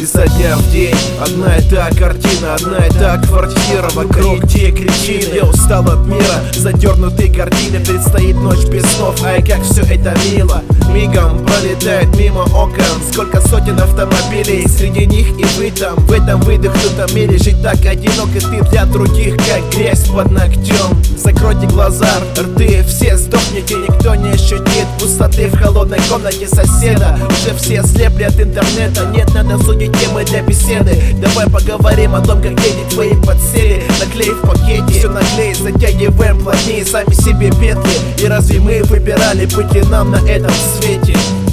Изо дня в день одна и та картина, одна и та квартира. Вокруг те кричины, я устал от мира, задернутые гардины. Предстоит ночь без снов, ай, как все это мило. Мигом пролетает мимо окон сколько сотен автомобилей, среди них и вы там, в этом выдохнутом мире. Жить так одиноко ты для других, как грязь под ногтем. Закройте глаза, рты, все сдохните, никто не ощутит пустоты в холодной комнате соседа. Уже все слепли от интернета, нет на досуге темы для беседы. Давай поговорим о том, как дети твои подсели. Наклей в пакете, все наклей, затягиваем плотнее сами себе петли. И разве мы выбирали быть ли нам на этом свете?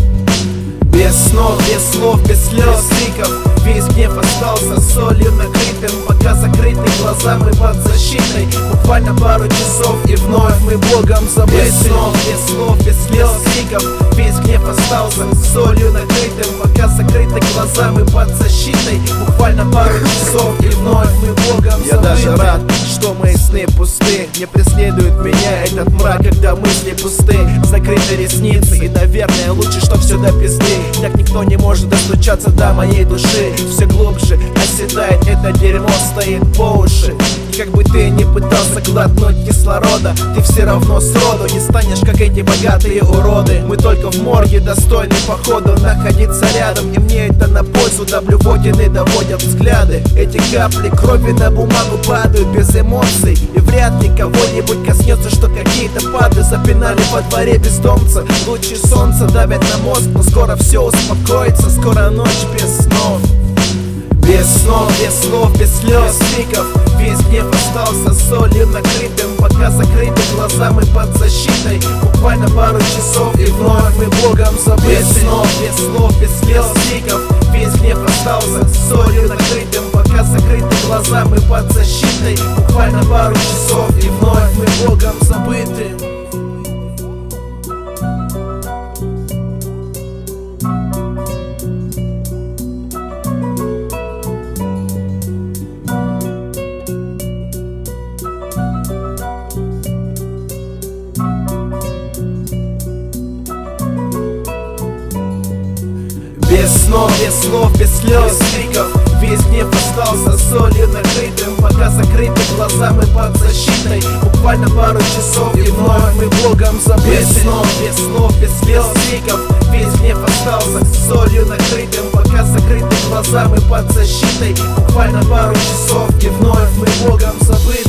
Без снов, без слов, без слез, криков, весь гнев остался солью накрытым. Пока закрыты глаза, мы под защитой. Буквально пару часов и вновь мы Богом забыты. Без снов, без слов, без слез, криков, весь гнев остался солью накрытым. Пока закрыты глаза, мы под защитой. Буквально пару часов и вновь мы Богом забыты. Я даже рад, что мои сны пусты. Не преследует меня этот мрак, когда мысли пусты. Закрыты ресницы и, наверное, лучше, что все до пизды. Так никто не может достучаться до моей души. Все глубже оседает это дерьмо, стоит по уши. И как бы ты ни пытался глотнуть кислорода, ты все равно сроду не станешь, как эти богатые уроды. Мы только в морге достойны походу находиться рядом. И мне это на пользу, до блювотины доводят взгляды. Эти капли крови на бумагу падают без эмоций. И вряд ли кого-нибудь коснется, что какие-то падлы запинали во дворе бездомца. Лучи солнца давят на мозг, но скоро все успокоится, скоро ночь без снов. Без снов, без слов, без слез, криков, весь гнев остался солью накрытым. Пока закрыты глаза, мы под защитой. Буквально пару часов и вновь мы Богом забыты. Без снов, без слов, без слез, криков, весь гнев остался солью накрытым. Пока закрыты глаза, мы под защитой. Буквально пару часов и вновь мы Богом забыты. Без снов, без слов, без слез, криков, весь гнев остался солью накрытым. Пока закрыты глаза, мы под защитой. Буквально пару часов и вновь мы Богом забыты. Без снов, без слов, без слез, криков, весь гнев остался солью накрытым. Пока закрыты глаза, мы под защитой. Буквально пару часов и вновь мы Богом забыты.